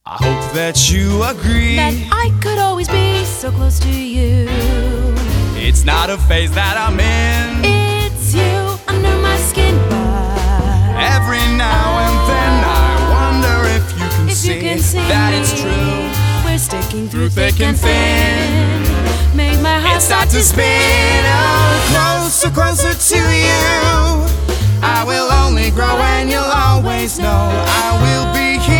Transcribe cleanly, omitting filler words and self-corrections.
I hope that you agree that I could always be so close to you. It's not a phase that I'm in. It's you under my skin, but every now and then I wonder if you can see that it's true. We're sticking through thick and thin. Make my heart start to spin. Oh, closer, closer to you. I will only grow and you'll always know I will be here